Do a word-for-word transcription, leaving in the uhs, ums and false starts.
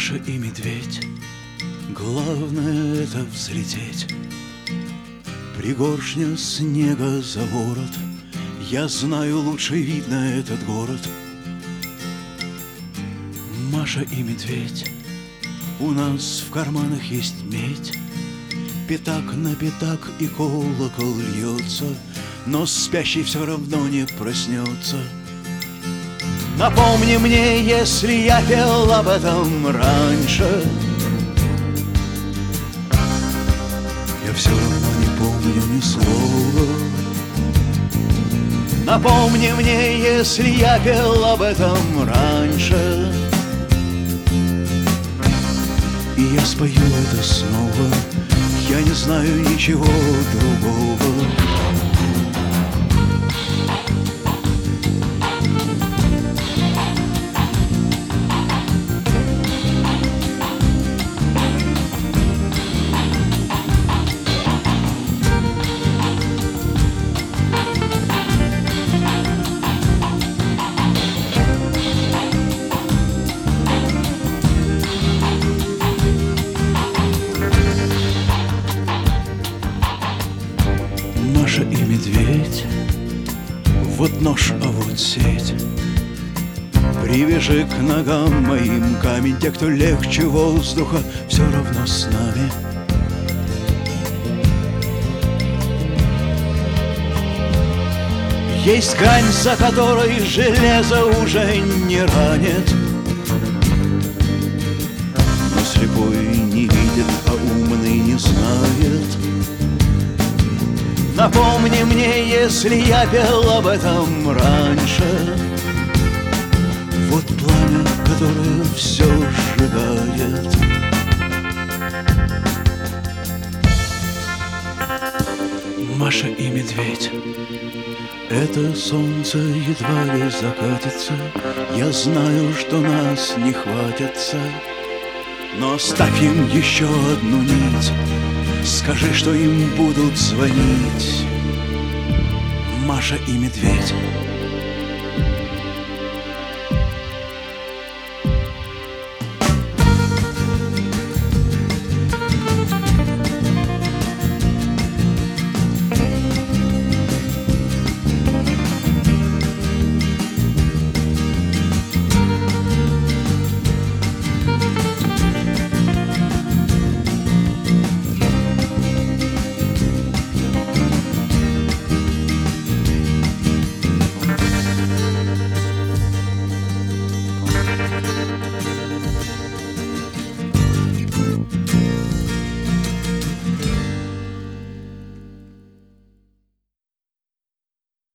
Маша и медведь, главное это взлететь. Пригоршня снега за ворот, я знаю, лучше видно этот город. Маша и медведь, у нас в карманах есть медь. Пятак на пятак и колокол льется, но спящий все равно не проснется. Напомни мне, если я пел об этом раньше. Я все равно не помню ни слова. Напомни мне, если я пел об этом раньше. И я спою это снова, я не знаю ничего другого. Маша и медведь, вот нож, а вот сеть. Привяжи к ногам моим камень, те, кто легче воздуха, все равно с нами. Есть грань, за которой железо уже не ранит, но слепой не видит, а умный не знает. Напомни мне, если я пел об этом раньше. Вот пламя, которое все сжигает. Маша и медведь, это солнце едва ли закатится. Я знаю, что нас не хватится, но оставь им еще одну нить. Скажи, что им будут звонить. Маша и медведь.